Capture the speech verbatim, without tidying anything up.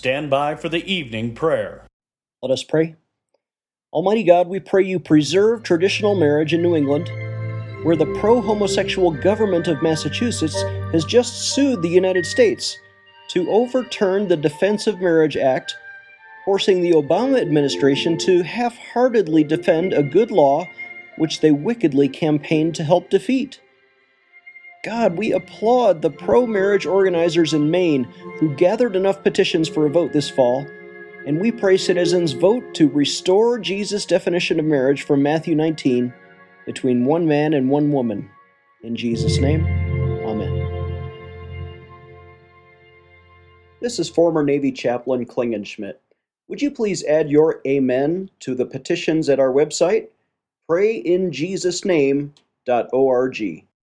stand by for the evening prayer. Let us pray. Almighty God, we pray you preserve traditional marriage in New England, where the pro-homosexual government of Massachusetts has just sued the United States to overturn the Defense of Marriage Act, forcing the Obama administration to half-heartedly defend a good law which they wickedly campaigned to help defeat. God, we applaud the pro-marriage organizers in Maine who gathered enough petitions for a vote this fall, and we pray citizens vote to restore Jesus' definition of marriage from Matthew nineteen between one man and one woman. In Jesus' name, amen. This is former Navy Chaplain Klingenschmidt. Would you please add your amen to the petitions at our website, pray in jesus name dot org.